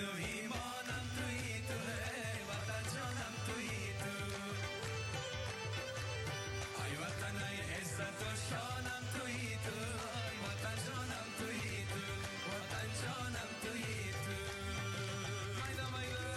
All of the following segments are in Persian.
ایمانم توی تو ہے وطن جانم توی تو ای وطن ای عزت و شانم توی تو ای وطن جانم توی تو وطن جانم توی تو مایدا مایدا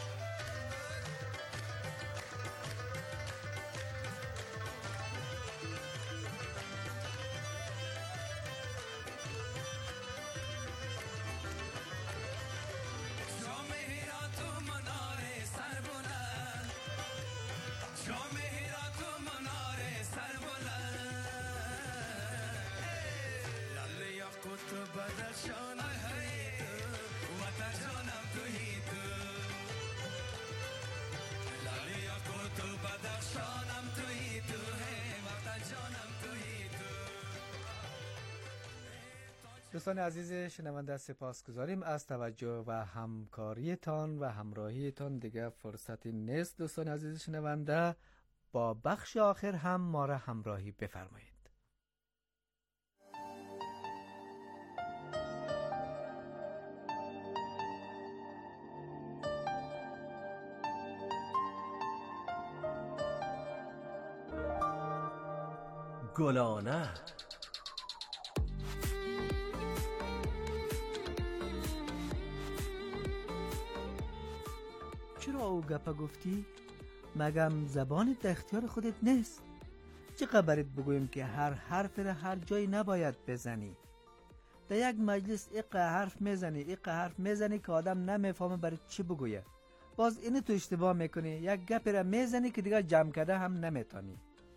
دوستان عزیز شنونده سپاسگزاریم از توجه و همکاریتان و همراهیتان. دیگه فرصتی نیست دوستان عزیز شنونده، با بخش آخر هم ما را همراهی بفرمایید. گلانه چرا او گپا گفتی؟ مگم زبانت در اختیار خودت نیست؟ چه خبرت بگویم که هر حرف را هر جایی نباید بزنی؟ در یک مجلس حرف میزنی که آدم نمیفهمه برای چی بگویه. باز اینو تو اشتباه میکنی، یک گپ را میزنی که دیگه جمع کرده هم نمیتونی.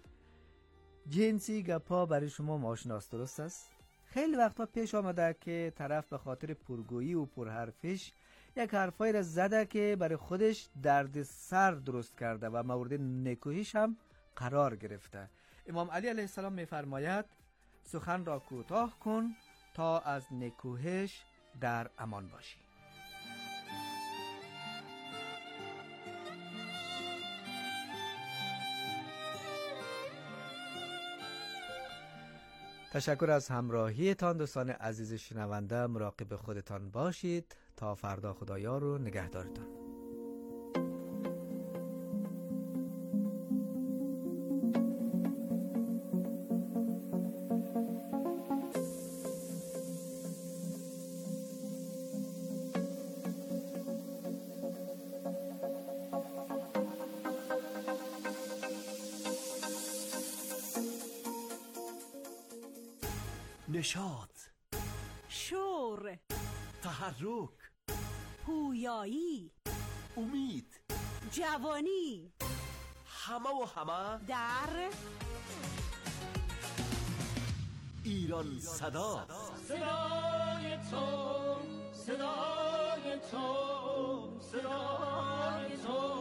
جنسی گپا برای شما ناشناس، درست است؟ خیلی وقتا پیش آمده که طرف به خاطر پرگویی و پرحرفش یک حرفایی را زده که برای خودش درد سر درست کرده و مورد نکوهش هم قرار گرفته. امام علی علیه السلام میفرماید سخن را کوتاه کن تا از نکوهش در امان باشی. تشکر از همراهیتان دوستان عزیز شنونده. مراقب خودتان باشید. تا فردا خدایار و نگهدارتان. نشاط، شور، تحرک، پویایی، امید، جوانی، همه در ایران صدا. صدای تو صدای تو صدای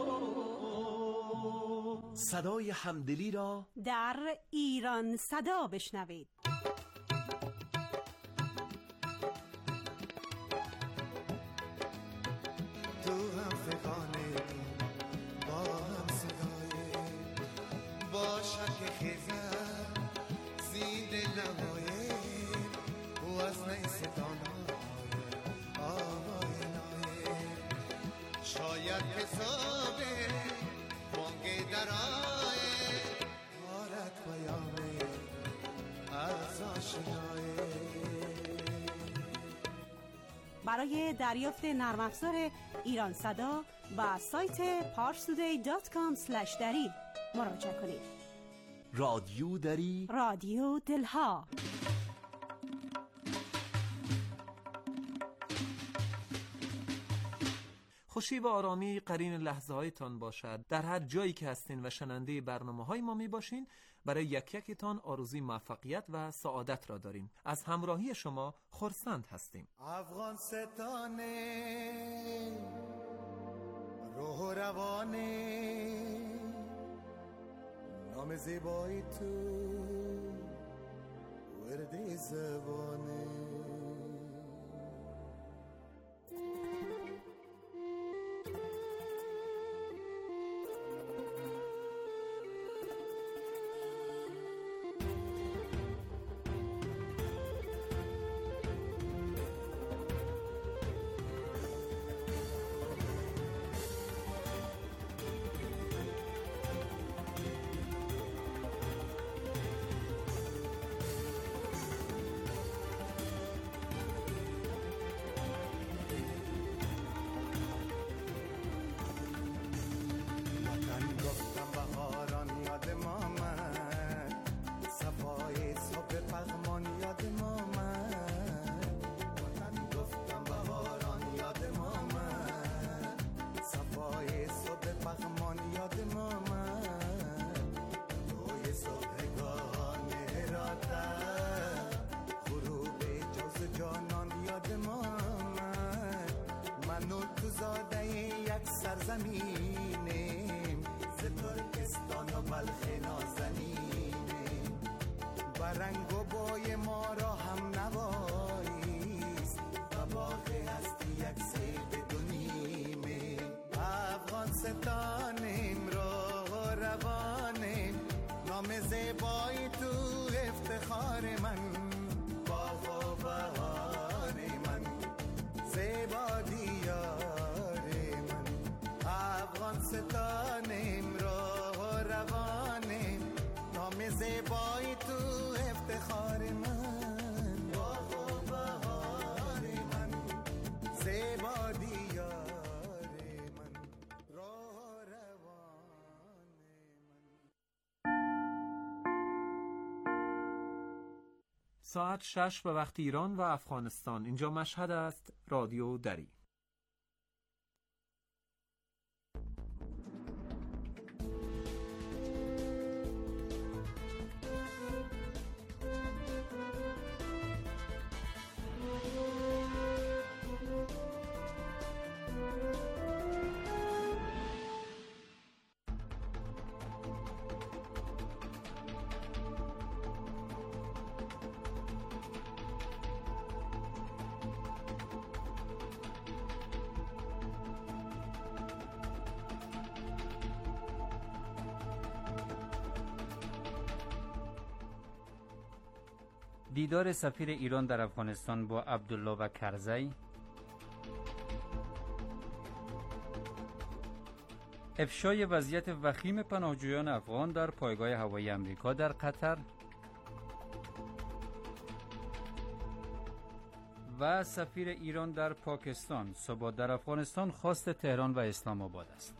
تو صدای همدلی را در ایران صدا بشنوید. تو هم فکانه با هم صدای با شک خیزر زید نمایه و از نیستانهای آوای نایه شاید حسابه بانگ درائه آرد پیامه از آشنایه. برای دریافت نرم افزار ایران صدا و سایت parstoday.com/dari مراجعه کنید. رادیو دری، رادیو دلها. خوشی و آرامی قرین لحظه هایتان باشد. در هر جایی که هستین و شنونده برنامه های ما می باشین، برای یک یکتان آرزوی موفقیت و سعادت را داریم. از همراهی شما خرسند هستیم. افغان ستانه روح و روانه نام زیبایی تو ورد زبانه. زمینیم، ز ترکستان و بلخ نازنینیم. برنگ و بای ما را هم نواییست و باغ هستی یک سیب دونیمه. افغانستانیم، راه و روانیم، نام زیبای تو افتخار من، باغ و بهار من، زیبا دیار من. افغانستانیم، راه و روانیم، نام زیبای تو افتخار من، باغ و بهار من، زیبا دیار من، راه و روان من. ساعت 6 به وقت ایران و افغانستان. اینجا مشهد است. رادیو دری. دیدار سفیر ایران در افغانستان با عبدالله و کرزی، افشای وضعیت وخیم پناهجویان افغان در پایگاه هوایی امریکا در قطر و سفیر ایران در پاکستان. ثبات در افغانستان خواست تهران و اسلام آباد است.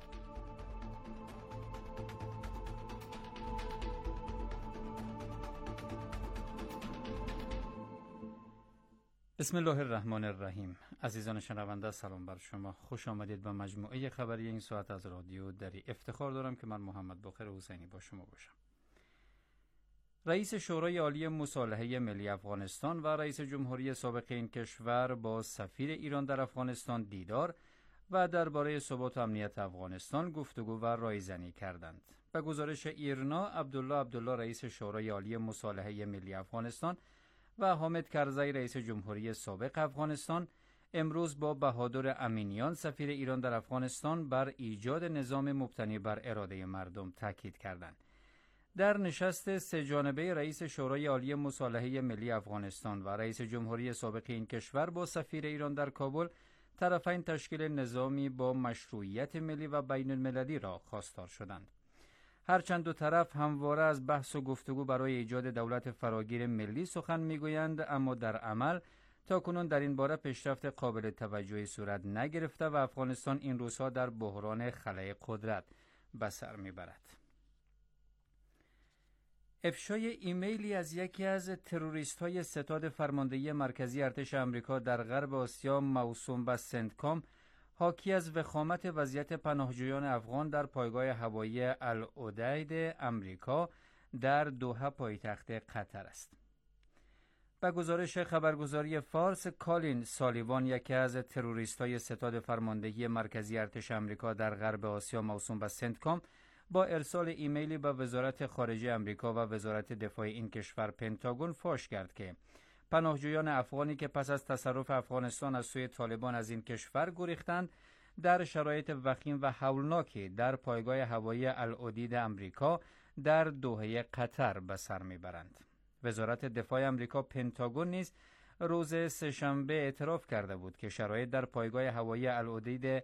بسم الله الرحمن الرحیم. عزیزان شنونده، سلام بر شما. خوش آمدید به مجموعه خبری این ساعت از رادیو دری. افتخار دارم که من محمد باقر حسینی با شما باشم. رئیس شورای عالی مصالحه ملی افغانستان و رئیس جمهوری سابق این کشور با سفیر ایران در افغانستان دیدار و درباره ثبات و امنیت افغانستان گفتگو و رایزنی کردند. به گزارش ایرنا، عبدالله رئیس شورای عالی مصالحه ملی افغانستان و حامد کرزی رئیس جمهوری سابق افغانستان امروز با بهادر امینیان سفیر ایران در افغانستان بر ایجاد نظام مبتنی بر اراده مردم تاکید کردند. در نشست سه جانبه رئیس شورای عالی مصالحه ملی افغانستان و رئیس جمهوری سابق این کشور با سفیر ایران در کابل، طرفین تشکیل نظامی با مشروعیت ملی و بین المللی را خواستار شدند. هرچند دو طرف همواره از بحث و گفتگو برای ایجاد دولت فراگیر ملی سخن میگویند، اما در عمل تاکنون در این باره پیشرفت قابل توجهی صورت نگرفته و افغانستان این روزها در بحران خلأ قدرت به سر میبرد. افشای ایمیلی از یکی از تروریست‌های ستاد فرماندهی مرکزی ارتش آمریکا در غرب آسیا موسوم به سنتکام، حاکی از وخامت وضعیت پناهجویان افغان در پایگاه هوایی العدید امریکا در دوحه پایتخت قطر است. به گزارش خبرگزاری فارس، کالین سالیوان، یکی از تروریست‌های ستاد فرماندهی مرکزی ارتش آمریکا در غرب آسیا موسوم به سنتکام، با ارسال ایمیلی به وزارت خارجه آمریکا و وزارت دفاع این کشور پنتاگون فاش کرد که پناهجویان افغانی که پس از تصرف افغانستان از سوی طالبان از این کشور گریختند، در شرایط وخیم و هولناکی در پایگاه هوایی العدید امریکا در دوحه قطر به سر میبرند. وزارت دفاع آمریکا پنتاگون نیز روز سه‌شنبه اعتراف کرده بود که شرایط در پایگاه هوایی العدید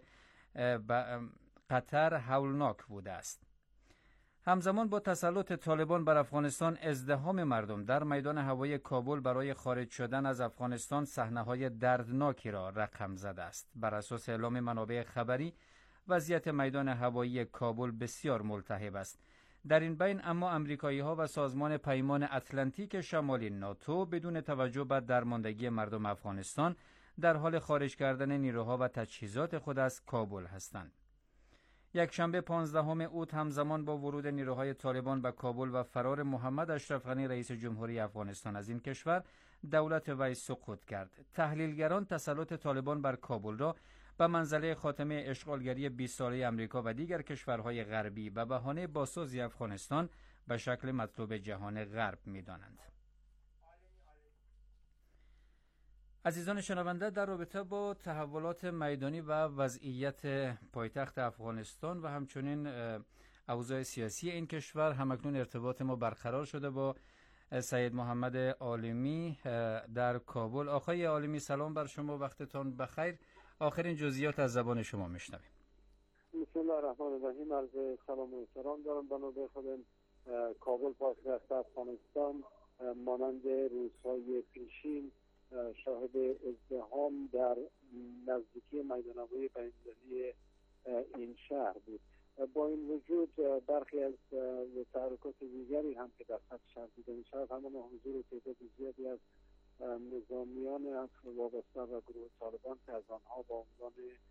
قطر هولناک بوده است. همزمان با تسلط طالبان بر افغانستان، ازدحام مردم در میدان هوایی کابل برای خارج شدن از افغانستان صحنه‌های دردناکی را رقم زده است. بر اساس اعلام منابع خبری، وضعیت میدان هوایی کابل بسیار ملتهب است. در این بین اما امریکایی‌ها و سازمان پیمان اتلانتیک شمالی ناتو بدون توجه به درماندگی مردم افغانستان در حال خارج کردن نیروها و تجهیزات خود از کابل هستند. یکشنبه 15 اوت همزمان با ورود نیروهای طالبان به کابل و فرار محمد اشرف غنی رئیس جمهوری افغانستان از این کشور، دولت وی سقوط کرد. تحلیلگران تسلط طالبان بر کابل را به منزله خاتمه اشغالگری 20 ساله امریکا و دیگر کشورهای غربی به بهانه بازسازی افغانستان به شکل مطلوب جهان غرب می‌دانند. عزیزان شنونده، در رابطه با تحولات میدانی و وضعیت پایتخت افغانستان و همچنین اوضاع سیاسی این کشور همکنون ارتباط ما برقرار شده با سید محمد عالمی در کابل. آقای عالمی سلام بر شما، وقتتان بخیر. آخرین جزئیات از زبان شما میشنویم. بسم الله الرحمن الرحیم. عرض سلام و احترام دارم به نوبه خودم. کابل پایتخت افغانستان مانند روزهای پیشین شاهد ازدحام در نزدیکی میدان هوایی بین‌المللی این شهر بود. با این وجود برخی از تحرکات دیگری هم که در خط شهر دیده می شود، همان حضور تعداد زیادی از نظامیان وابسته و گروه طالبان که از آنها با عنوان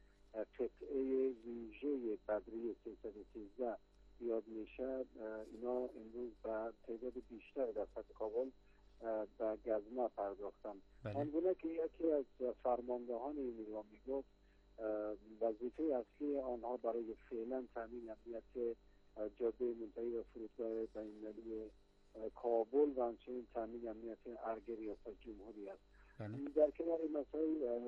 قطعه ویژه بدری 313 یاد می شود، اینا امروز به تعداد بیشتر در خط کابل به گزمه پرداختند. آنگونه که یکی از فرماندهان این نیرو میگفت وظیفه اصلی آنها برای فعلا تامین امنیت جاده منتهی به فرودگاه بین‌المللی کابل و همچنین تامین امنیت ارگ ریاست جمهوری است. در کنار این مسائل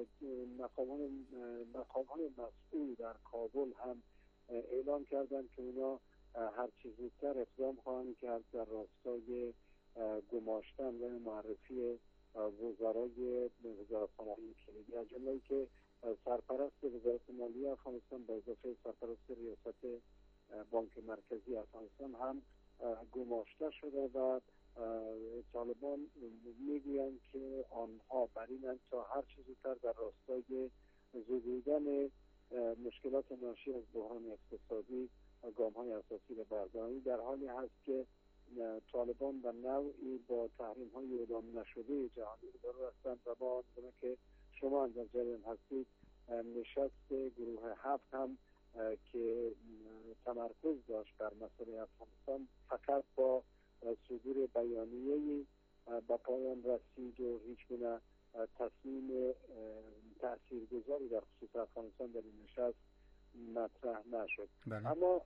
مقام‌های مسئول در کابل هم اعلام کردند که اونا هر چیز زودتر اقدام خواهند کرد در راستای گماشتن و معرفی وزرای وزارتخانه‌های کلیدی، از جمله که سرپرست وزارت مالیه افغانستان به اضافه سرپرست ریاست بانک مرکزی افغانستان هم گماشته شده و طالبان میگویند که آنها بر اینند تا هر چیز زودتر در راستای زدودن مشکلات ناشی از بحران اقتصادی گام‌های اساسی را بردارند. در حالی هست که طالبان به نوعی با تحریم‌های اعلام نشده جهانی روبرو هستند و با آنگونه که شما در جریان هستید نشست گروه 7 هم که تمرکز داشت بر مسئله افغانستان فقط با صدور بیانیه‌ای به پایان رسید و هیچ گونه تصمیم تاثیرگذاری در خصوص افغانستان در این نشست مطرح نشد. اما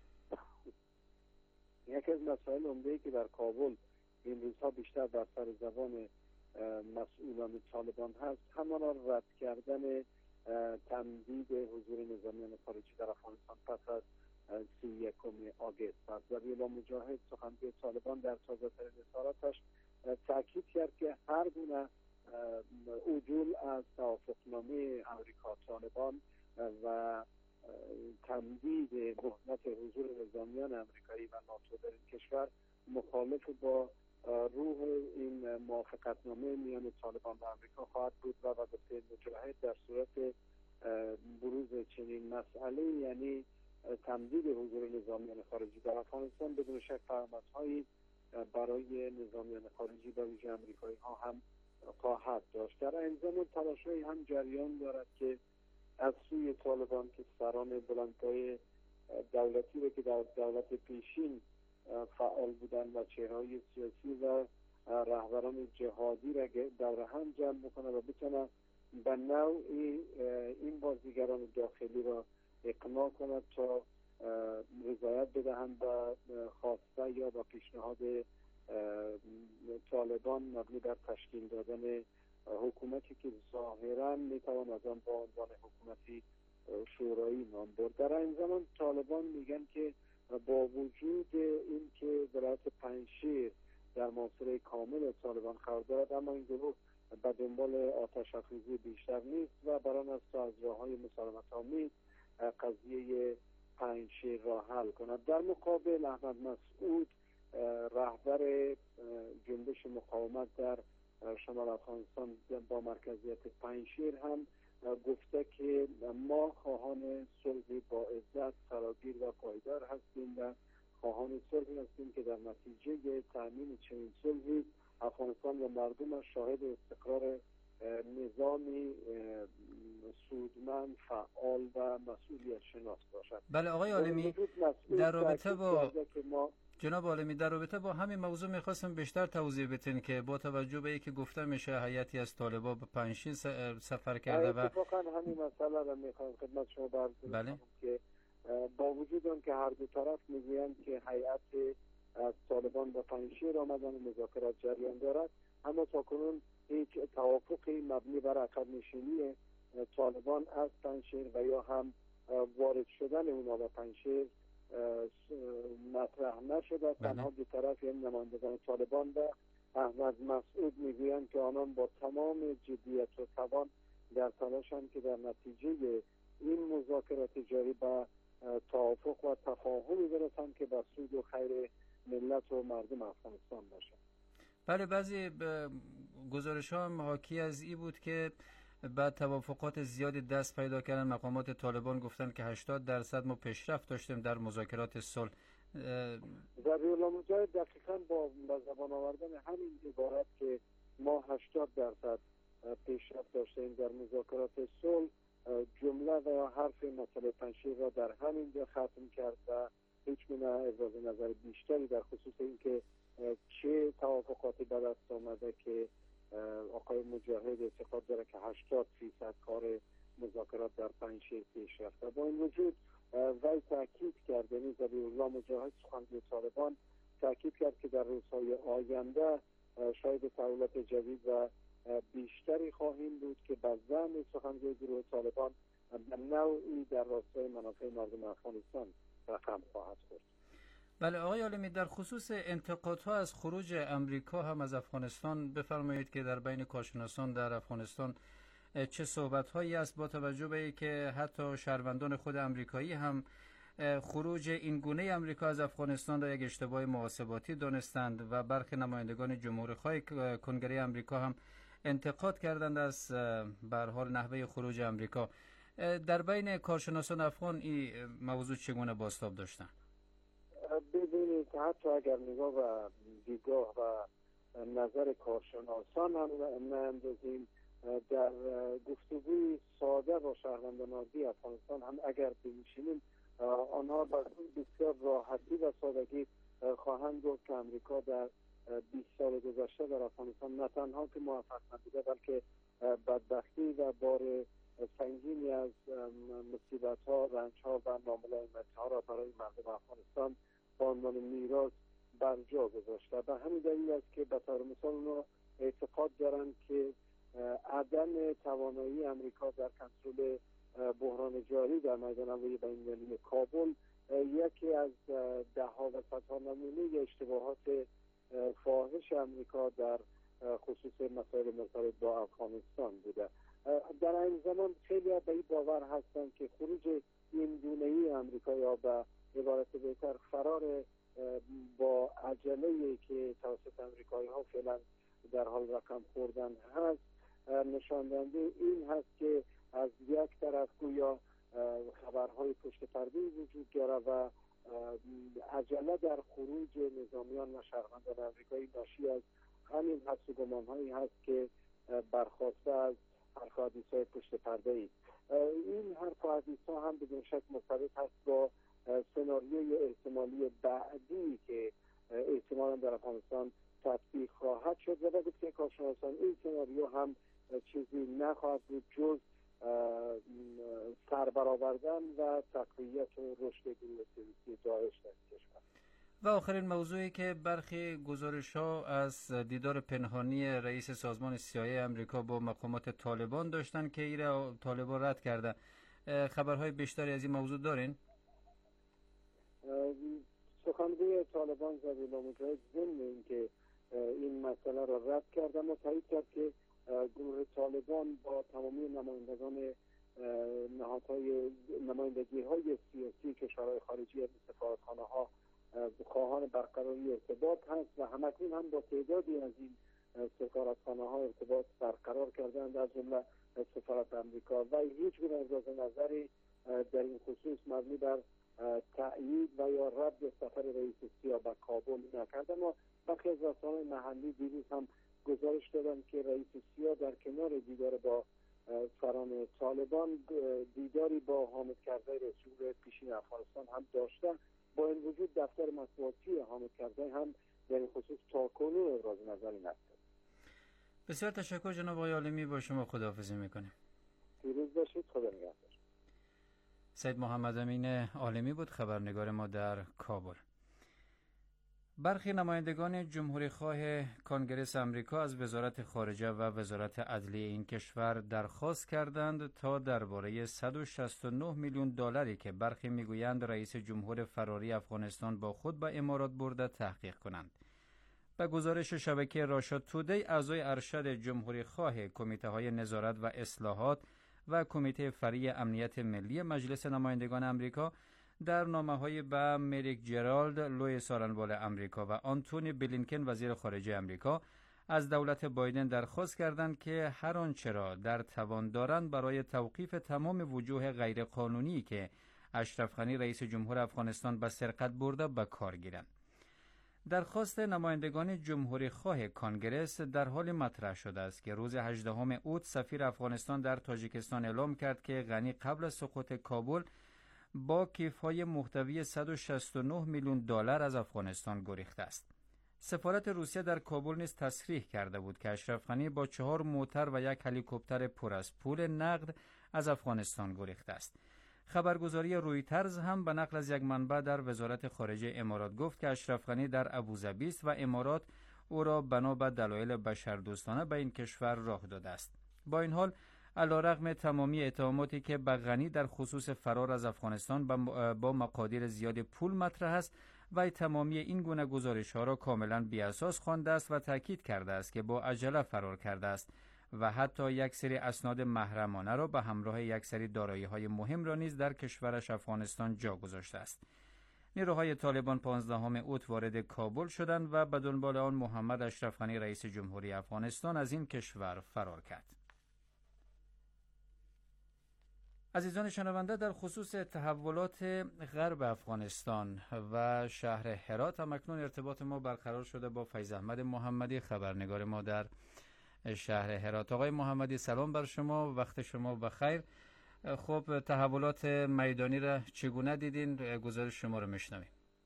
یکی از مسائل عمده‌ای که در کابل این روزها بیشتر بر سر زبان مسئولان طالبان هست، همان رد کردن تمدید حضور نظامیان خارجی در افغانستان پس از 31 آگوست است. زبیح مجاهد سخنگوی طالبان در تازه‌ترین اظهاراتش تاکید کرد که هر گونه عدول از توافقنامه امریکا طالبان و تمدید مهلت حضور نظامیان امریکایی و ناتو در این کشور مخالف با روح این موافقتنامه میان طالبان و امریکا خواهد بود و گفته مجاهد در صورت بروز چنین مسئله، یعنی تمدید حضور نظامیان خارجی در افغانستان، بدون شک پیامدهایی برای نظامیان خارجی و ویژه امریکایی ها هم خواهد داشت. در این زمان تلاش‌هایی هم جریان دارد که از سوی طالبان که سران بلندپایه دولتی رو که در دولت پیشین فعال بودن و چهره‌های سیاسی و رهبران جهادی را دور هم جمع بکنه و بتونه به نوعی این بازیگران داخلی را اقناع کند تا رضایت بدهند به خواسته یا به پیشنهاد طالبان مبنی بر تشکیل دادن حکومتی که ظاهراً میتوان از آن با عنوان حکومتی شورایی نام برد. در این زمان طالبان میگن که با وجود این که ولایت پنجشیر در محاصره کامل طالبان قرار دارد، اما این گروه به دنبال آتش افروزی بیشتر نیست و بران است تا از راه‌های مسالمت‌آمیز قضیه پنجشیر را حل کند. در مقابل احمد مسعود رهبر جنبش مقاومت در شمال افغانستان با مرکزیت پنجشیر هم گفته که ما خواهان صلح با عزت، فراگیر و پایدار هستیم و خواهان صلحی هستیم که در نتیجه تامین چنین صلحی افغانستان و مردمش شاهد استقرار نظامی سودمند، فعال و مسئولیت شناس باشد. بله آقای عالمی، در رابطه با جناب عالمی، در رابطه با همین موضوع میخواستم بیشتر توضیح بدین که با توجه به اینکه گفته میشه هیئتی از طالبان به پنجشیر سفر کرده و اتفاقا همین مسئله را میخوام خدمت شما عرض کنم که با وجود اون که هر دو طرف میگویند که هیئت از طالبان به پنجشیر آمدن و مذاکرات جریان دارد، اما تاکنون هیچ توافقی مبنی بر عقب نشینی طالبان از پنجشیر و یا هم وارد شدن اونا به پنجشیر مطرح نشده. تنها دو طرف، یعنی نمایندگان طالبان و احمد مسعود، میگویند که آنان با تمام جدیت و توان در تلاشند که در نتیجه این مذاکرات جاری به توافق و تفاهمی برسند که به سود و خیر ملت و مردم افغانستان باشد. بله، بعضی گزارش ها هم حاکی از این بود که بعد توافقات زیادی دست پیدا کردن. مقامات طالبان گفتن که 80% ما پیشرفت داشتیم در مذاکرات صلح. ذبیح الله مجاهد دقیقاً با زبان آوردن همین عبارت که ما 80% پیشرفت داشتیم در مذاکرات صلح، جمله و یا حرف مسئله پنجشیر را در همین جا ختم کرد و هیچ گونه ابراز نظر بیشتری در خصوص اینکه چه توافقاتی به دست آمده که آقای مجاهد اعتقاد داره که 80% کار مذاکرات در پنجشیر پیش رفته. با این وجود وی تاکید کرد، یعنی ذبیح الله مجاهد سخنگوی طالبان تاکید کرد که در روزهای آینده شاید تحولات جدید و بیشتری خواهیم بود که به زعم سخنگوی گروه طالبان به نوعی در راستای منافع مردم افغانستان رقم خواهد خورد. بله آقای عالمی، در خصوص انتقادها از خروج امریکا هم از افغانستان بفرمایید که در بین کارشناسان در افغانستان چه صحبت‌هایی است، با توجه به اینکه حتی شهروندان خود امریکایی هم خروج این گونه امریکا از افغانستان را یک اشتباه محاسباتی دانستند و برخی نمایندگان جمهورخواه کنگره امریکا هم انتقاد کردند از به هر حال نحوه خروج امریکا. در بین کارشناسان افغان این موضوع چگونه بازتاب داشتند؟ ببینید، حتی اگر نگاه و دیدگاه و نظر کارشناسان هم ناندازیم، در گفتگوی ساده با شهروندان عادی افغانستان هم اگر بنشینیم، آنها بسیار راحتی و سادگی خواهند گفت که امریکا در 20 سال گذشته در افغانستان نه تنها که موفق نبوده، بلکه بدبختی و بار سنگینی از مصیبت‌ها، رنج‌ها و ناملایمتی‌ها را برای مردم افغانستان به عنوان میراث بر جا گذاشته. به همین دلیل است که به طور مثال اونا اعتقاد دارند که عدم توانایی امریکا در کنترل بحران جاری در میدان امنیتی بین‌المللی کابل یکی از ده‌ها و صدها نمونه اشتباهات فاحش امریکا در خصوص مسائل مرتبط با افغانستان بوده. در این زمان خیلی به این باور هستند که خروج این گونه‌ای امریکا، یا به عبارت بهتر فرار با عجله‌ای که توسط امریکایی‌ها فعلا در حال رقم خوردن هست، نشان دهنده این هست که از یک طرف گویا خبرهای پشت پرده وجود داره و عجله در خروج نظامیان و شهروندان امریکایی ناشی از همین حدس و گمان‌هایی هست که برخواسته از حرف و حدیث‌های پشت پرده ای. این حرف و حدیث‌ها هم بدون شک مرتبط هست با سناریوی احتمالی بعدی که احتمالاً در افغانستان تطبیق خواهد شد و به گفته کارشناسان این سناریو هم چیزی نخواهد بود جز سربرآوردن و تقویت و رشد گروه تروریستی داعش در کشور. و آخرین موضوعی که برخی گزارش‌ها از دیدار پنهانی رئیس سازمان CIA امریکا با مقامات طالبان داشتن که ایره طالبان رد کرده. خبرهای بیشتری از این موضوع دارین؟ سخنگوی طالبان ذبیح الله مجاهد ضمن اینکه این مسئله را رد کرد، اما تایید کرد که گروه طالبان با تمامی نمایندگی‌های سیاسی کشورهای خارجی مثل سفارتخانه‌ها خواهان برقراری ارتباط هست و همکنون هم با تعدادی از این سفارتخانه‌ها ارتباط برقرار کردند، از جمله سفارت امریکا، و هیچ گونه ابراز نظری در این خصوص مبنی بر تأیید و یا رد سفر رئیس CIA به کابل نکرد. اما برخی از رسانه‌های محلی دیروز هم گزارش دادند که رئیس CIA در کنار دیدار با سران طالبان دیداری با حامد کرزی رئیس جمهور پیشین افغانستان هم داشته با این وجود دفتر مطبوعاتی حامد کرزی هم در این خصوص تاکنون ابراز نظری نکرد. بسیار تشکر جناب آقای عالمی، با شما خداحافظی میکنیم. پیروز باشید. خدا نگهدار. سید محمد امین عالمی بود خبرنگار ما در کابل. برخی نمایندگان جمهوری‌خواه کانگرس آمریکا از وزارت خارجه و وزارت عدلیه این کشور درخواست کردند تا درباره 169 میلیون دلاری که برخی میگویند رئیس جمهور فراری افغانستان با خود به امارات برده تحقیق کنند. به گزارش شبکه راشا تودی، اعضای ارشد جمهوری‌خواه کمیته‌های نظارت و اصلاحات و کمیته فرعی امنیت ملی مجلس نمایندگان آمریکا در نامه‌های به مریک جرالد، لوی سارنوال آمریکا و آنتونی بلینکن وزیر خارجه آمریکا از دولت بایدن درخواست کردند که هر آنچه را در توان دارند برای توقیف تمام وجوه غیرقانونی که اشرف غنی رئیس جمهور افغانستان به سرقت برده به کار گیرند. درخواست نمایندگان جمهوری‌خواه کانگرس در حال مطرح شده است که روز 18 اوت سفیر افغانستان در تاجیکستان اعلام کرد که غنی قبل از سقوط کابل با کیف‌های محتوی 169 میلیون دلار از افغانستان گریخته است. سفارت روسیه در کابل نیز تصریح کرده بود که اشرف غنی با 4 موتر و 1 هلیکوپتر پر از پول نقد از افغانستان گریخته است. خبرگزاری رویترز هم به نقل از یک منبع در وزارت خارجه امارات گفت که اشرف غنی در ابوظبی است و امارات او را بنا به دلایل بشردوستانه به این کشور راه داده است. با این حال علیرغم تمامی اتهاماتی که به غنی در خصوص فرار از افغانستان با مقادیر زیاد پول مطرح است، و تمامی این گونه گزارش‌ها را کاملا بی‌اساس خوانده است و تاکید کرده است که با عجله فرار کرده است و حتی یک سری اسناد محرمانه را به همراه یک سری دارایی‌های مهم را نیز در کشورش افغانستان جا گذاشته است. نیروهای طالبان 15 اوت وارد کابل شدند و به دنبال آن محمد اشرف غنی رئیس جمهوری افغانستان از این کشور فرار کرد. عزیزان شنونده، در خصوص تحولات غرب افغانستان و شهر هرات هم اکنون ارتباط ما برقرار شده با فیض احمد محمدی، خبرنگار ما در شهر هرات. آقای محمدی سلام بر شما، وقت شما بخیر. خب تحولات میدانی را چگونه دیدین؟ گزارش شما رو میشنویم.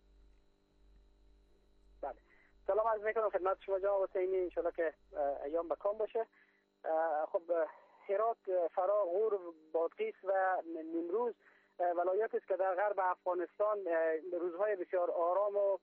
بله، سلام عرض میکنم خدمت شما جناب حسینی، ان شاءالله که ایام بکام باشه. خب هرات، فرا، غور، بادغیس و نیمروز ولایاتی است که در غرب افغانستان روزهای بسیار آرام و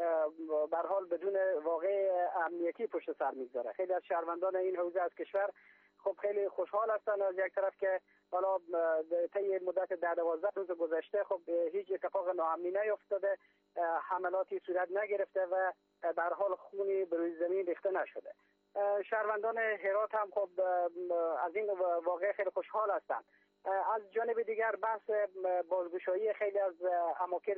به هر حال بدون واقع امنیتی پشت سر میگذاره. خیلی از شهروندان این حوزه از کشور خب خیلی خوشحال هستند از یک طرف که حالا طی مدت 10-12 روز گذشته خب هیچ اتفاق ناامنی نیفتاده، حملاتی صورت نگرفته و به هر حال خونی بر روی زمین ریخته نشده. شهروندان هرات هم خب از این واقع خیلی خوشحال هستند. از جانب دیگر بحث بازگشایی خیلی از اماکن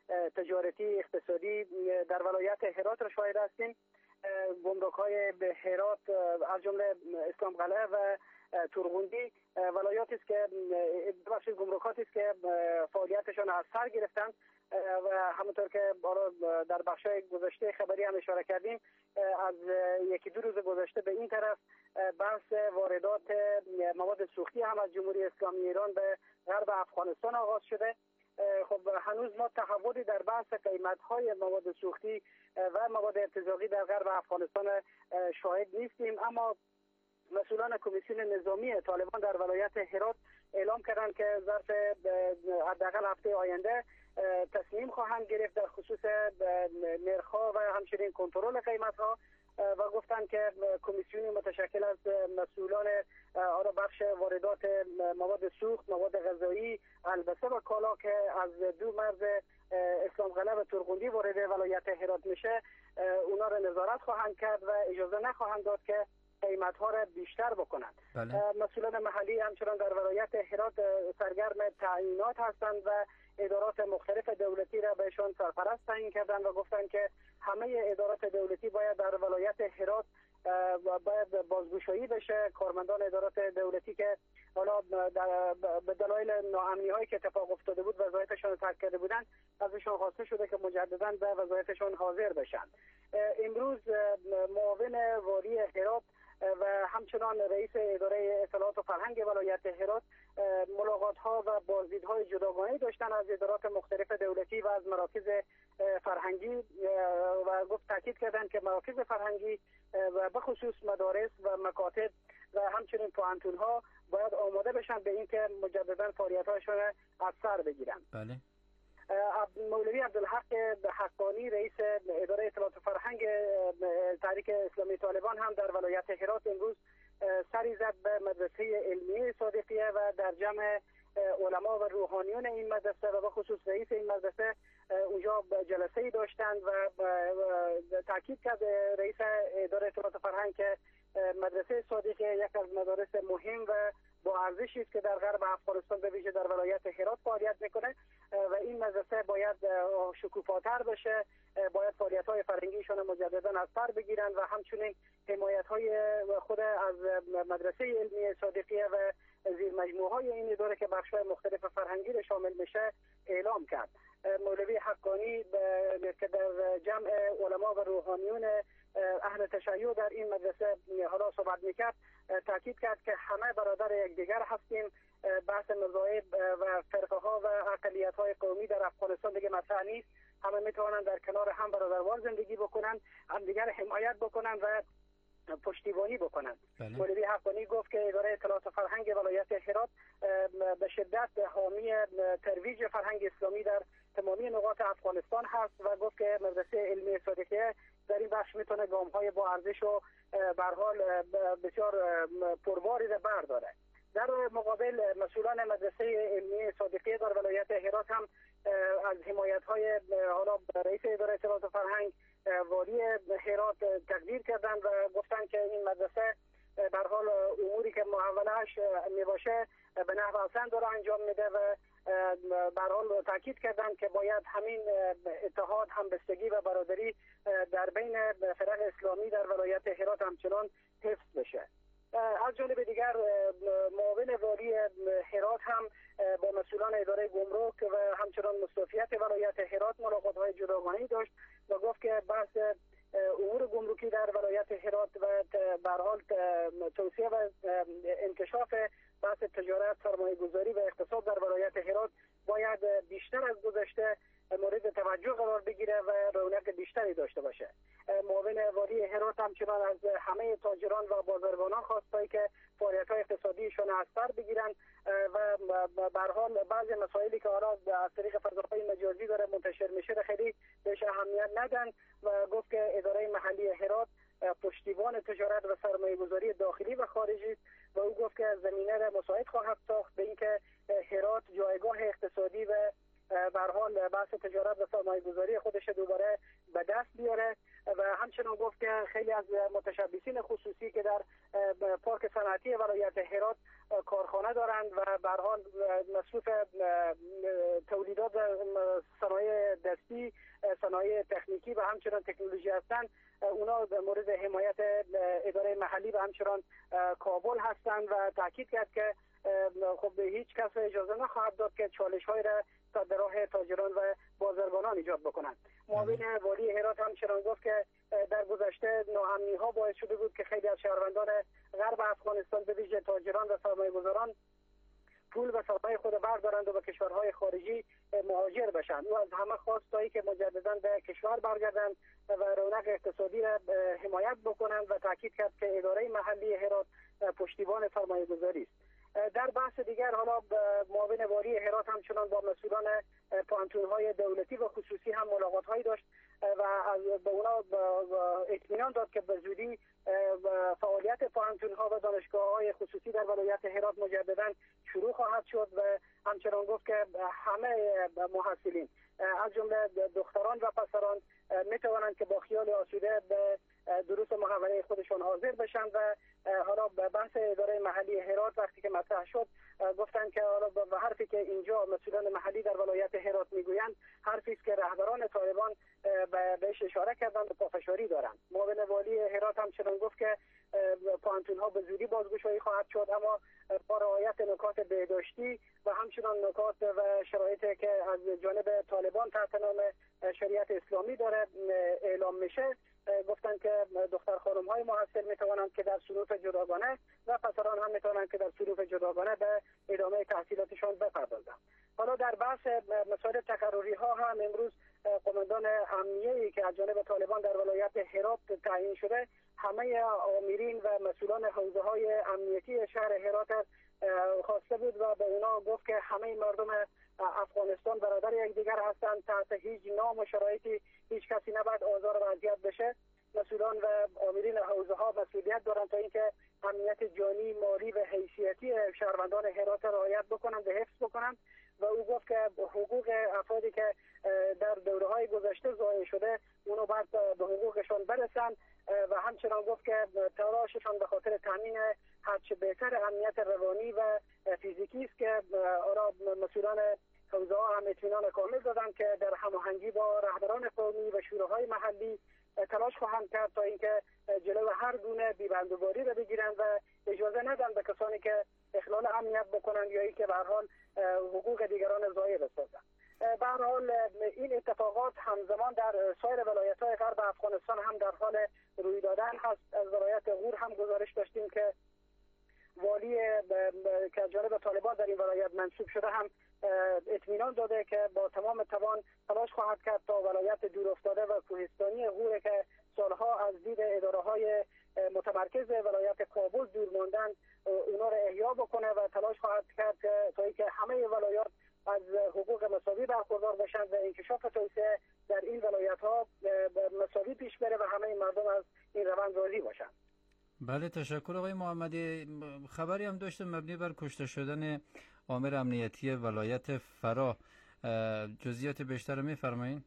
تجارتی اقتصادی در ولایت هرات را شاهد هستیم. گمرک‌های به هرات از جمله اسلام قلعه و تورغوندی ولایاتی است که بخش گمرکاتی است که فعالیتشان از سر گرفتند و همونطور که در بخش‌های گذشته خبری هم اشاره کردیم، از 1-2 روز گذشته به این طرف بحث واردات مواد سوختی هم از جمهوری اسلامی ایران به غرب افغانستان آغاز شده. خب هنوز ما تحولی در بحث قیمت‌های مواد سوختی و مواد ارتزاقی در غرب افغانستان شاهد نیستیم، اما مسئولان کمیسیون نظامی طالبان در ولایت هرات اعلام کردند که ظرف حداقل هفته آینده تصمیم خواهند گرفت در خصوص نرخ‌ها و همچنین کنترل قیمت‌ها و گفتند که کمیسیونی متشکل از مسئولان بخش واردات مواد سوخت، مواد غذایی، البسه و کالا که از 2 مرز اسلام قلعه و تورغوندی وارد ولایت هرات میشه، اونا را نظارت خواهند کرد و اجازه نخواهند داد که قیمت‌ها را بیشتر بکنند. مسئولان محلی همچنان در ولایت هرات سرگرم تعیینات هستند و ادارات مختلف دولتی را بهشان سرپرست تعیین کردند و گفتند که همه ادارات دولتی باید در ولایت هرات باید بازگشایی بشه. کارمندان ادارات دولتی که حالا به دلایل ناامنی هایی که اتفاق افتاده بود وظایفشان رو ترک کرده بودند، ازشان خواسته شده که مجددا به وظایفشان حاضر بشن. امروز معاون والی هرات و همچنان رئیس اداره اطلاعات و فرهنگ ولایت هرات ملاقات‌ها و بازدیدهای جداگانه داشتن از ادارات مختلف دولتی و از مراکز فرهنگی و تاکید کردند که مراکز فرهنگی و به خصوص مدارس و مکاتب و همچنین پوهنتون‌ها باید آماده بشن به اینکه مجددا فعالیت‌هاشون از سر بگیرن. بله. مولوی عبدالحق حقانی رئیس اداره اطلاعات و فرهنگ تحریک اسلامی طالبان هم در ولایت هرات امروز سری زد به مدرسه علمیه صادقیه و در جمع علما و روحانیون این مدرسه و به خصوص رئیس این مدرسه اونجا جلسه‌ای داشتند و تاکید کرد رئیس اداره اطلاعات و فرهنگ که مدرسه صادقیه یک از مدارس مهم و با ارزشی است که در غرب افغانستان به ویژه در ولایت هرات فعالیت میکنه و این مدرسه باید شکوفاتر بشه، باید فعالیت‌های فرهنگیشون مجددا از سر بگیرن و همچنین حمایت‌های خود از مدرسه علمیه صادقیه و زیر مجموعه‌های این اداره که بخش‌های مختلف فرهنگی را شامل میشه اعلام کرد. مولوی حقانی که در جمع علما و روحانیون اهل تشیع در این مدرسه حالا صحبت میکرد تاکید کرد که همه برادر یکدیگر هستیم، بحث مذاهب و فرقه ها و اقلیت های قومی در افغانستان دیگه مطرح نیست، همه میتوانند در کنار هم برادروار زندگی بکنند، همدیگر حمایت بکنند و پشتیبانی بکنند. مولوی حقانی گفت که اداره اطلاعات و فرهنگ ولایت هرات به شدت حامی ترویج فرهنگ اسلامی در تمامی نقاط افغانستان هست و گفت که مدرسه علمی صادقیه در این بخش میتونه گام‌های با ارزش و به هر حال بسیار پرباری را برداره. در مقابل مسئولان مدرسه علمی صادقیه در ولایت هرات هم از حمایت‌های حالا رئیس اداره اطلاعات و فرهنگ والی هرات تقدیر کردند و گفتند که این مدرسه به هر حال اموری که محوله‌اش میباشه به نحو احسن داره انجام میده و به هر حال تاکید کردند که باید همین اتحاد، همبستگی و برادری در بین فرق اسلامی در ولایت هرات همچنان حفظ بشه. از جانب دیگر معاون والی هرات هم با مسئولان اداره گمرک و همچنان مستوفیت ولایت هرات ملاقات‌های جداگانه‌ای داشت و گفت که بحث امور گمرکی در ولایت هرات و به هر حال توسعه و انکشاف بحث تجارت، سرمایه‌گذاری و اقتصاد در ولایت هرات باید بیشتر از گذشته مورد توجه قرار بگیره و رونق بیشتری داشته باشه. معاون والی هرات همچنان از همه تاجران و بازرگانان خواست که فعالیت‌های اقتصادیشون از سر بگیرن و به هر حال بعضی مسائلی که حالا از طریق فضاهای مجازی داره منتشر میشه خیلی بهش اهمیت ندن و گفت که اداره محلی هرات پشتیبان تجارت و سرمایه‌گذاری داخلی و خارجی است و او گفت که زمینه را مساعد خواهد ساخت به اینکه هرات جایگاه اقتصادی و به هر حال بحث تجارت و سرمایه‌گذاری خودش دوباره به دست بیاره و همچنان گفت که خیلی از متشبثین خصوصی که در پارک صنعتی ولایت هرات کارخانه دارند و به هر حال مصروف تولیدات صنایع دستی، صنایع تکنیکی و همچنان تکنولوژی هستند، اونا مورد حمایت اداره محلی و همچنان کابل هستند و تاکید کرد که خب به هیچ کس اجازه نخواهد داد که چالش‌های را در راه تاجران و بازرگانان ایجاد بکنند. معاون والی هرات همچنان گفت که در گذشته ناامنی‌ها باعث شده بود که خیلی از شهروندان غرب افغانستان به ویژه تاجران و سرمایه‌گذاران پول و سرمایه خود بردارند و به کشورهای خارجی مهاجر بشن. او از همه خواست که مجددا به کشور برگردند و رونق اقتصادی را حمایت بکنند و تاکید کرد که اداره محلی هرات پشتیبان سرمایه‌گذاری است. در بحث دیگر حالا معاون والی هرات همچنان با مسئولان پوهنتون‌های دولتی و خصوصی هم ملاقات‌هایی داشت و از به اونا اطمینان داد که به زودی فعالیت پوهنتون‌ها و دانشگاه‌های خصوصی در ولایت هرات مجددا شروع خواهد شد و همچنان گفت که همه محصلین از جمله دختران و پسران میتوانند که با خیال آسوده به دروس محوره خودشان حاضر بشن و حالا بحث اداره محلی هرات وقتی که مطرح شد شد. گفتند که حالا به حرفی که اینجا مسئولان محلی در ولایت هرات میگویند حرفی است که رهبران طالبان بهش اشاره کردند و پافشاری دارند. معاون والی هرات همچنان گفت که پانتون ها به زودی بازگشایی خواهد شد، اما با رعایت نکات بهداشتی و همچنان نکات و شرایطی که از جانب طالبان تحت نام شریعت اسلامی داره اعلام میشه. گفتند که دختر خانم های محصل میتوانند که در صنوف جداگانه و پسران هم میتوانند که در صنوف جداگانه به ادامه تحصیلاتشان بپردازند. حالا در بحث مسائل تکرری ها هم امروز قماندان امنیه‌ای که از جانب طالبان در ولایت هرات تعیین شده همه آمرین و مسئولان حوزه های امنیتی شهر هرات خواسته بود و به اونا گفت که همه مردم افغانستان برادر یکدیگر هستند، تحت هیچ نام و شرایطی هیچ کسی نباید آزار و اذیت بشه. مسئولان و آمرین حوزه ها مسئولیت دارند تا اینکه امنیت جانی، مالی و حیثیتی شهروندان هرات رعایت بکنند و حفظ بکنند و او گفت که حقوق افرادی که در دوره‌های گذشته ضایع شده اونو باید به حقوقشان برسند و همچنان گفت که تلاششان به خاطر تامین هرچه بهتر امنیت روانی و فیزیکی است که مسئولان حوزه ها هم اطمینان کامل دادند که در هماهنگی با رهبران قومی و شوراهای محلی تلاش خواهند کرد تا اینکه جلو هر گونه بی‌بندوباری را بگیرند و اجازه ندن به کسانی که اخلال امنیت بکنند یا اینکه به هر حال حقوق دیگران ضایع بسازند. به هر حال این اتفاقات همزمان در سایر ولایت‌های غرب افغانستان هم در حال روی دادن هست. از ولایت غور هم گزارش داشتیم که والی که از جانب طالبان در این ولایت منصوب شده هم اطمینان داده که با تمام توان تلاش خواهد کرد تا ولایت دورافتاده و کوهستانی غور که سالها از دید اداره‌های متمرکز ولایت کابل دور ماندن اونا را احیا بکنه و تلاش خواهد کرد تا اینکه همه ولایات از حقوق مساوی برخوردار باشند و انکشاف توسعه در این ولایت‌ها مساوی پیش بره و همه مردم از این روند راضی باشند. بله، تشکر آقای محمدی. خبری هم داشته مبنی بر کشته شدن آمر امنیتی ولایت فراه. جزئیات بیشتر رو می‌فرمایید؟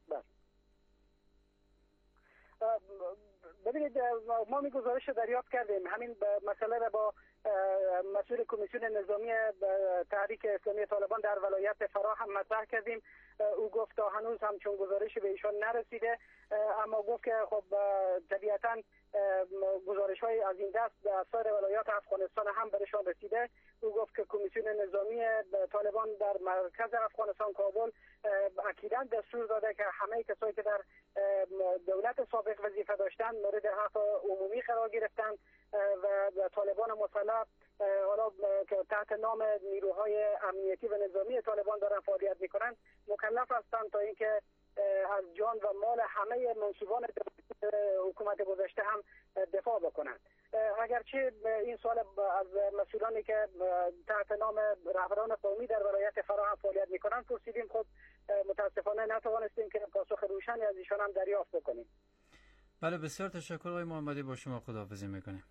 ببینید ما گزارش دریافت کردیم، همین مسئله را با مسئول کمیسیون نظامی تحریک اسلامی طالبان در ولایت فراه هم مطرح کردیم. او گفت تا هنوز هم چون گزارشی به ایشان نرسیده، اما گفت که خب طبیعتاً گزارش‌های از این دست در سایر ولایات افغانستان هم برشان رسیده. او گفت که کمیسیون نظامی طالبان در مرکز افغانستان کابل اکیداً دستور داده که همه کسایی که در دولت سابق وظیفه داشتن مورد حق عمومی قرار گرفتن و طالبان مسلح حالا که تحت نام نیروهای امنیتی و نظامی طالبان دارن فعالیت میکنن مکلف هستند تا اینکه از جان و مال همه منصوبان حکومت گذشته هم دفاع بکنند. اگرچه این سوال از مسئولانی که تحت نام رهبران قومی در ولایت فراه فعالیت میکنند پرسیدیم، خود متاسفانه نتوانستیم که پاسخ روشنی از ایشان هم دریافت بکنیم. بله، بسیار تشکر آقای محمدی. با شما خداحافظی میکنیم.